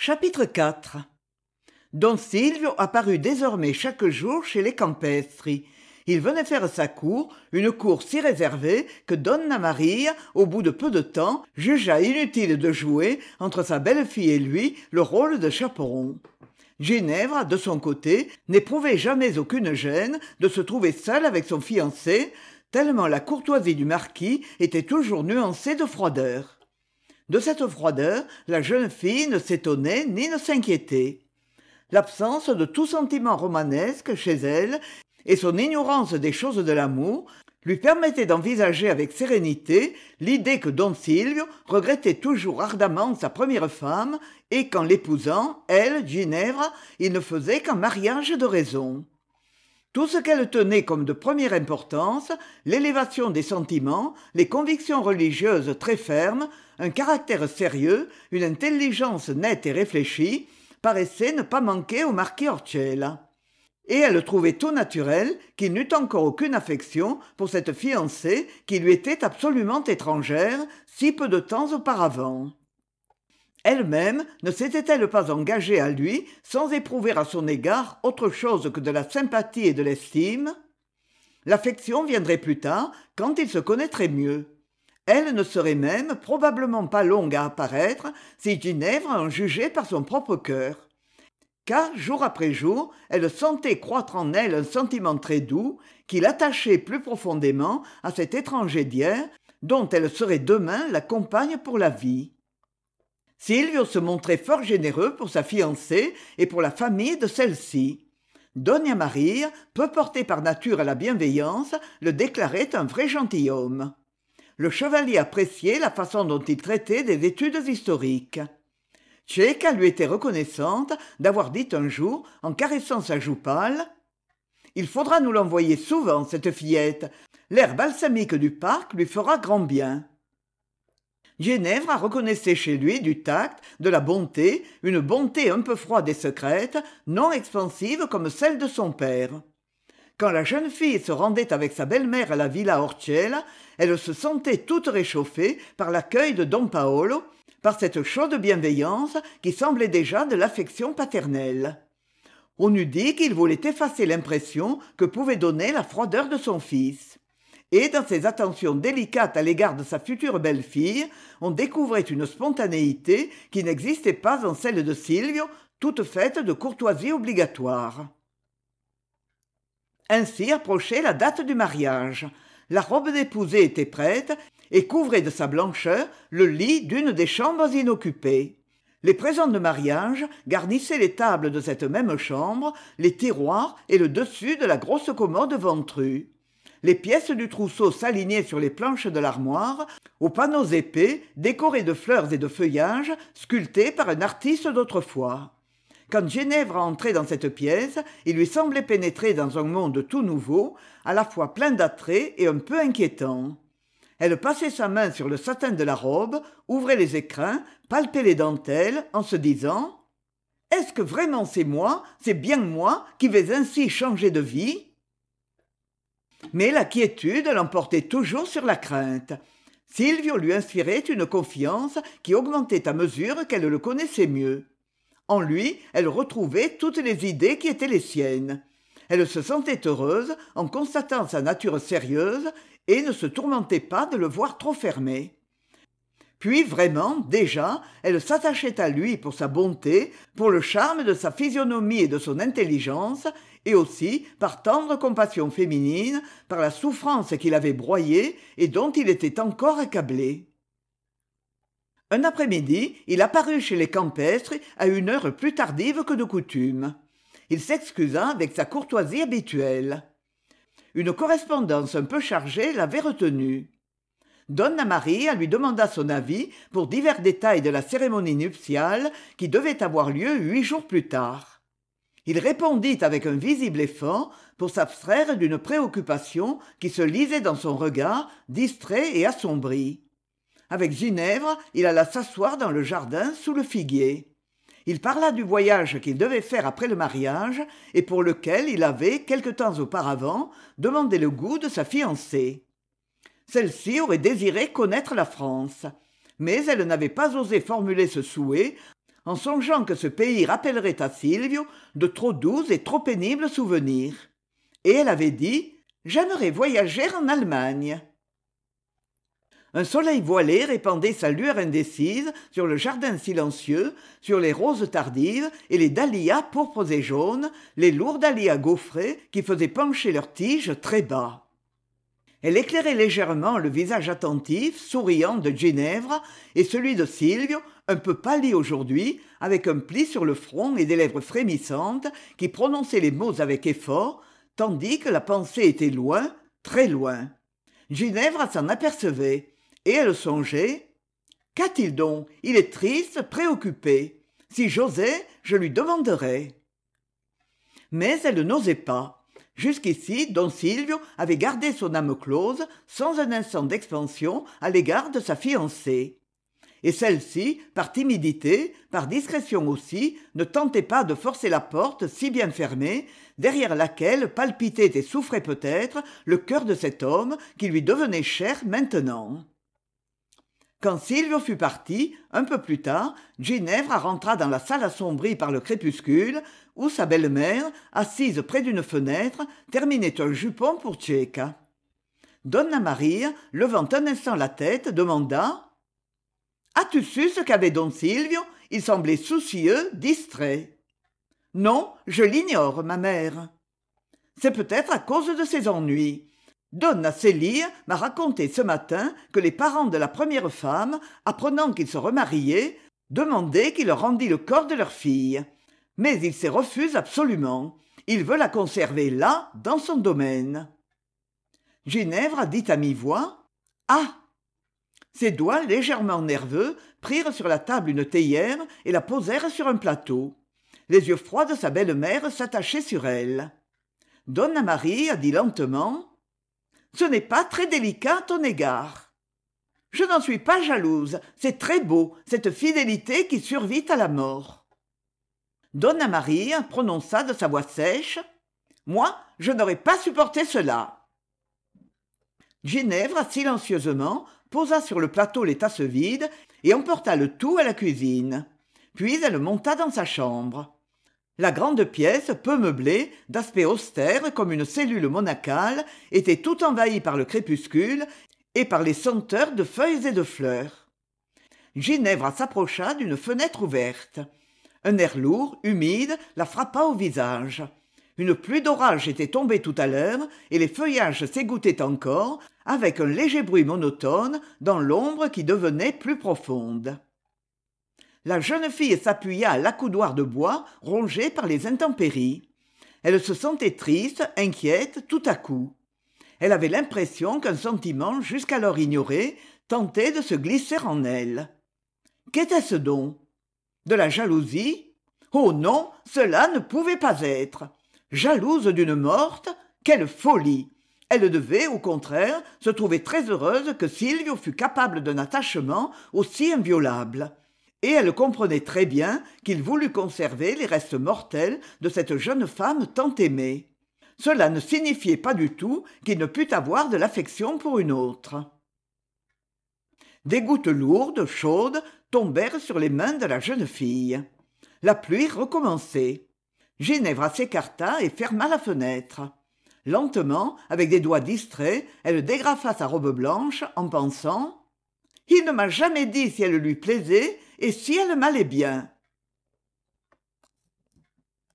Chapitre IV. Don Silvio apparut désormais chaque jour chez les Campestri. Il venait faire sa cour, une cour si réservée que Donna Maria, au bout de peu de temps, jugea inutile de jouer, entre sa belle-fille et lui, le rôle de chaperon. Ginevra, de son côté, n'éprouvait jamais aucune gêne de se trouver seule avec son fiancé, tellement la courtoisie du marquis était toujours nuancée de froideur. De cette froideur, la jeune fille ne s'étonnait ni ne s'inquiétait. L'absence de tout sentiment romanesque chez elle et son ignorance des choses de l'amour lui permettaient d'envisager avec sérénité l'idée que Don Silvio regrettait toujours ardemment sa première femme et qu'en l'épousant, elle, Ginevra, il ne faisait qu'un mariage de raison. Tout ce qu'elle tenait comme de première importance, l'élévation des sentiments, les convictions religieuses très fermes, un caractère sérieux, une intelligence nette et réfléchie, paraissaient ne pas manquer au marquis Orcella. Et elle trouvait tout naturel qu'il n'eût encore aucune affection pour cette fiancée qui lui était absolument étrangère si peu de temps auparavant. Elle-même ne s'était-elle pas engagée à lui sans éprouver à son égard autre chose que de la sympathie et de l'estime ? L'affection viendrait plus tard, quand ils se connaîtraient mieux. Elle ne serait même probablement pas longue à apparaître si Ginevra en jugeait par son propre cœur. Car, jour après jour, elle sentait croître en elle un sentiment très doux qui l'attachait plus profondément à cet étranger d'hier dont elle serait demain la compagne pour la vie. Silvio se montrait fort généreux pour sa fiancée et pour la famille de celle-ci. Dona Maria, peu portée par nature à la bienveillance, le déclarait un vrai gentilhomme. Le chevalier appréciait la façon dont il traitait des études historiques. Tchéka lui était reconnaissante d'avoir dit un jour, en caressant sa joue pâle, « Il faudra nous l'envoyer souvent, cette fillette. L'air balsamique du parc lui fera grand bien. » Ginevra reconnaissait chez lui du tact, de la bonté, une bonté un peu froide et secrète, non expansive comme celle de son père. Quand la jeune fille se rendait avec sa belle-mère à la villa Orcella, elle se sentait toute réchauffée par l'accueil de Don Paolo, par cette chaude bienveillance qui semblait déjà de l'affection paternelle. On eût dit qu'il voulait effacer l'impression que pouvait donner la froideur de son fils. Et dans ses attentions délicates à l'égard de sa future belle-fille, on découvrait une spontanéité qui n'existait pas en celle de Silvio, toute faite de courtoisie obligatoire. Ainsi approchait la date du mariage. La robe d'épousée était prête et couvrait de sa blancheur le lit d'une des chambres inoccupées. Les présents de mariage garnissaient les tables de cette même chambre, les tiroirs et le dessus de la grosse commode ventrue. Les pièces du trousseau s'alignaient sur les planches de l'armoire, aux panneaux épais, décorés de fleurs et de feuillages, sculptés par un artiste d'autrefois. Quand Ginevra entrait dans cette pièce, il lui semblait pénétrer dans un monde tout nouveau, à la fois plein d'attrait et un peu inquiétant. Elle passait sa main sur le satin de la robe, ouvrait les écrins, palpait les dentelles, en se disant « Est-ce que vraiment c'est bien moi qui vais ainsi changer de vie ?» Mais la quiétude l'emportait toujours sur la crainte. Silvio lui inspirait une confiance qui augmentait à mesure qu'elle le connaissait mieux. En lui, elle retrouvait toutes les idées qui étaient les siennes. Elle se sentait heureuse en constatant sa nature sérieuse et ne se tourmentait pas de le voir trop fermé. Puis vraiment, déjà, elle s'attachait à lui pour sa bonté, pour le charme de sa physionomie et de son intelligence, et aussi par tendre compassion féminine, par la souffrance qu'il avait broyée et dont il était encore accablé. Un après-midi, il apparut chez les Campestri à une heure plus tardive que de coutume. Il s'excusa avec sa courtoisie habituelle. Une correspondance un peu chargée l'avait retenu. Donna Maria lui demanda son avis pour divers détails de la cérémonie nuptiale qui devait avoir lieu 8 jours plus tard. Il répondit avec un visible effort pour s'abstraire d'une préoccupation qui se lisait dans son regard, distrait et assombri. Avec Ginevra, il alla s'asseoir dans le jardin sous le figuier. Il parla du voyage qu'il devait faire après le mariage et pour lequel il avait, quelque temps auparavant, demandé le goût de sa fiancée. Celle-ci aurait désiré connaître la France, mais elle n'avait pas osé formuler ce souhait en songeant que ce pays rappellerait à Silvio de trop doux et trop pénibles souvenirs. Et elle avait dit « J'aimerais voyager en Allemagne ». Un soleil voilé répandait sa lueur indécise sur le jardin silencieux, sur les roses tardives et les dahlias pourpres et jaunes, les lourds dahlias gaufrés qui faisaient pencher leurs tiges très bas. Elle éclairait légèrement le visage attentif, souriant de Ginevra et celui de Silvio, un peu pâli aujourd'hui, avec un pli sur le front et des lèvres frémissantes qui prononçaient les mots avec effort, tandis que la pensée était loin, très loin. Ginevra s'en apercevait. Et elle songeait « Qu'a-t-il donc ? Il est triste, préoccupé. Si j'osais, je lui demanderais. » Mais elle n'osait pas. Jusqu'ici, don Silvio avait gardé son âme close, sans un instant d'expansion, à l'égard de sa fiancée. Et celle-ci, par timidité, par discrétion aussi, ne tentait pas de forcer la porte si bien fermée, derrière laquelle palpitait et souffrait peut-être le cœur de cet homme qui lui devenait cher maintenant. Quand Silvio fut parti, un peu plus tard, Ginevra rentra dans la salle assombrie par le crépuscule, où sa belle-mère, assise près d'une fenêtre, terminait un jupon pour Tchéka. Donna Maria, levant un instant la tête, demanda « As-tu su ce qu'avait don Silvio ? Il semblait soucieux, distrait. »« Non, je l'ignore, ma mère. »« C'est peut-être à cause de ses ennuis. Donna Célia m'a raconté ce matin que les parents de la première femme, apprenant qu'il se remariait, demandaient qu'il leur rendît le corps de leur fille. Mais il s'y refuse absolument. Il veut la conserver là, dans son domaine. » Ginevra dit à mi-voix « Ah !» Ses doigts légèrement nerveux prirent sur la table une théière et la posèrent sur un plateau. Les yeux froids de sa belle-mère s'attachaient sur elle. Donna Maria dit lentement « Ce n'est pas très délicat à ton égard. Je n'en suis pas jalouse, c'est très beau, cette fidélité qui survit à la mort. » Donna Maria prononça de sa voix sèche « Moi, je n'aurais pas supporté cela. » Ginevra, silencieusement, posa sur le plateau les tasses vides et emporta le tout à la cuisine. Puis elle monta dans sa chambre. La grande pièce, peu meublée, d'aspect austère comme une cellule monacale, était tout envahie par le crépuscule et par les senteurs de feuilles et de fleurs. Ginevra s'approcha d'une fenêtre ouverte. Un air lourd, humide, la frappa au visage. Une pluie d'orage était tombée tout à l'heure et les feuillages s'égouttaient encore, avec un léger bruit monotone dans l'ombre qui devenait plus profonde. La jeune fille s'appuya à l'accoudoir de bois rongé par les intempéries. Elle se sentait triste, inquiète, tout à coup. Elle avait l'impression qu'un sentiment jusqu'alors ignoré tentait de se glisser en elle. Qu'était-ce donc ? De la jalousie ? Oh non, cela ne pouvait pas être. Jalouse d'une morte ? Quelle folie ! Elle devait, au contraire, se trouver très heureuse que Silvio fût capable d'un attachement aussi inviolable. Et elle comprenait très bien qu'il voulût conserver les restes mortels de cette jeune femme tant aimée. Cela ne signifiait pas du tout qu'il ne pût avoir de l'affection pour une autre. Des gouttes lourdes, chaudes, tombèrent sur les mains de la jeune fille. La pluie recommençait. Ginevra s'écarta et ferma la fenêtre. Lentement, avec des doigts distraits, elle dégrafa sa robe blanche en pensant « Il ne m'a jamais dit si elle lui plaisait et si elle m'allait bien.